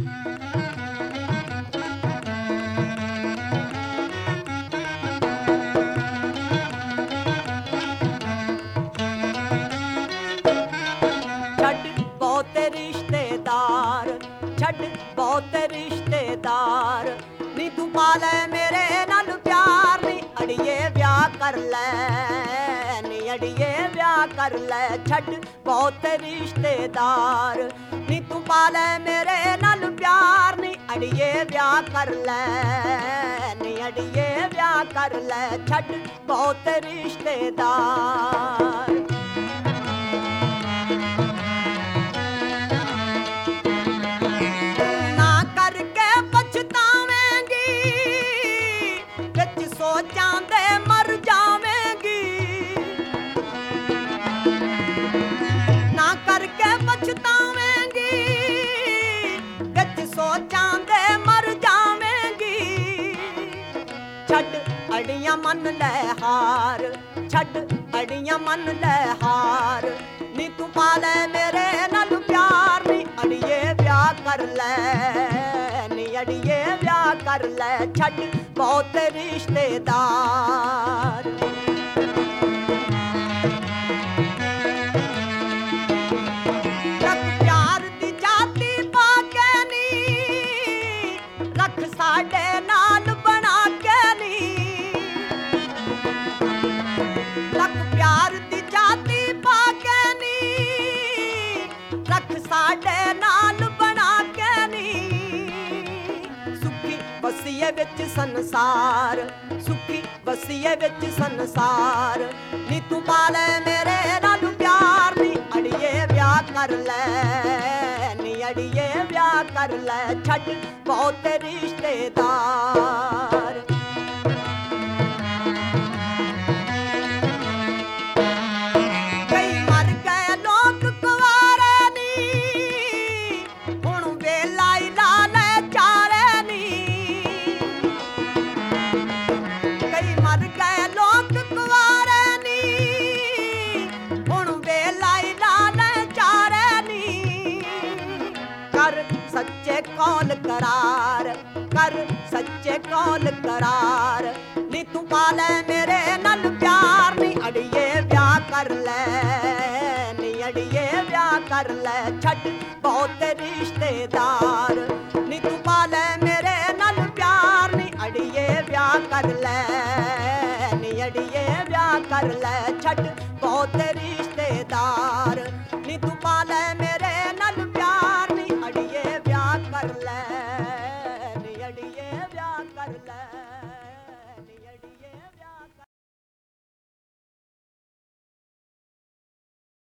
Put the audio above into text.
ਛੱਡ ਬਹੁਤ ਰਿਸ਼ਤੇਦਾਰ, ਛੱਡ ਬਹੁਤ ਰਿਸ਼ਤੇਦਾਰ, ਨੀ ਤੂੰ ਪਾ ਲੈ ਮੇਰੇ ਨਾਲ ਪਿਆਰ, ਨੀ ਅੜੀਏ ਵਿਆਹ ਕਰ ਲੈ, ਨੀ ਅੜੀਏ ਵਿਆਹ ਕਰ ਲੈ। ਛੱਡ ਬਹੁਤ ਰਿਸ਼ਤੇਦਾਰ, ਨੀ ਤੂੰ ਪਾ ਲੈ ਮੇਰੇ ਨਾਲ ਪਿਆਰ, ਨੀ ਅੜੀਏ ਵਿਆਹ ਕਰ ਲੈ, ਨੀ ਅੜੀਏ ਵਿਆਹ ਕਰ ਲੈ। ਛੱਡ ਬਹੁਤ ਰਿਸ਼ਤੇਦਾਰ। ਸੋਚਾਂ ਦੇ ਮਰ ਜਾਵੇਂਗੀ, ਨਾ ਕਰਕੇ ਪਛਤਾਵੇਂਗੀ, ਵਿੱਚ ਸੋਚਾਂ ਦੇ ਮਰ ਜਾਵੇਂਗੀ। ਛੱਡ ਅੜੀਆਂ ਮੰਨ ਲੈ ਹਾਰ, ਛੱਡ ਅੜੀਆਂ ਮੰਨ ਲੈ ਹਾਰ, ਨੀ ਤੂੰ ਪਾ ਲੈ ਮੇਰੇ ਨਾਲ ਪਿਆਰ, ਨੀ ਅੜੀਏ ਵਿਆਹ ਕਰ ਲੈ, ਨੀ ਅੜੀਏ ਵਿਆਹ ਕਰ ਲੈ। ਛੱਡ ਬਹੁਤ ਰਿਸ਼ਤੇਦਾਰ। ਰੱਖ ਪਿਆਰ ਦੀ ਜਾਤੀ ਪਾ ਕੇ ਨੀ, ਰੱਖ ਸਾਡੇ ਨਾਲ ਬਣਾ ਕੇ ਨੀ, ਰੱਖ ਪਿਆਰ ਦੀ ਜਾਤੀ ਪਾ ਕੇ ਨੀ, ਰੱਖ ਸਾਡੇ ਨਾਲ ਬਣਾ ਕੇ ਨੀ। ਸੁਖੀ ਵਸੀਏ ਵਿੱਚ ਸੰਸਾਰ, ਸੁਖੀ ਵਸੀਏ ਵਿੱਚ ਸੰਸਾਰ, ਨੀ ਤੂੰ ਪਾ ਲੈ ਮੇਰੇ ਨਾਲ ਪਿਆਰ, ਨੀ ਅੜੀਏ ਵਿਆਹ ਕਰ ਲੈ, ਨੀ ਅੜੀਏ ਵਿਆਹ ਕਰ ਲੈ। ਛੱਡ ਬਹੁਤ ਰਿਸ਼ਤੇਦਾਰ। ਕਈ ਮਰ ਗਏ ਲੋਕ ਕੁਵਾਰੇ ਨੀ, ਹੁਣ ਵੇਲਾ ਹੀ ਲਾ ਲੈ ਚਾਰੇ ਨੀ। ਕਈ ਮਰ ਗਏ ਲੋਕ ਕੁਵਾਰੇ ਨੀ, ਹੁਣ ਵੇਲਾ ਹੀ ਲਾ ਲੈ ਚਾਰੇ ਨੀ। ਕਰ ਸੱਚੇ ਕੌਲ ਕਰਾਰ, ਕਰ ਸੱਚੇ ਕੌਲ ਕਰਾਰ, ਨੀ ਤੂੰ ਪਾ ਲੈ ਮੇਰੇ ਨਾਲ ਪਿਆਰ, ਨੀ ਅੜੀਏ ਵਿਆਹ ਕਰ ਲੈ, ਨੀ ਅੜੀਏ ਵਿਆਹ ਕਰ ਲੈ। ਛੱਡ ਬਹੁਤ ਰਿਸ਼ਤੇਦਾਰ, ਨੀ ਤੂੰ ਪਾ ਲੈ ਮੇਰੇ ਨਾਲ ਪਿਆਰ, ਨੀ ਅੜੀਏ ਵਿਆਹ ਕਰ ਲੈ, ਨੀ ਅੜੀਏ ਵਿਆਹ ਕਰ ਲੈ। ਛੱਡ ਬਹੁਤ ਰਿਸ਼ਤੇਦਾਰ, ਨੀ ਤੂੰ ਪਾ ਲੈ ਮੇਰੇ ਨਾਲ ਪਿਆਰ, ਨੀ ਅੜੀਏ ਵਿਆਹ ਕਰ ਲੈ।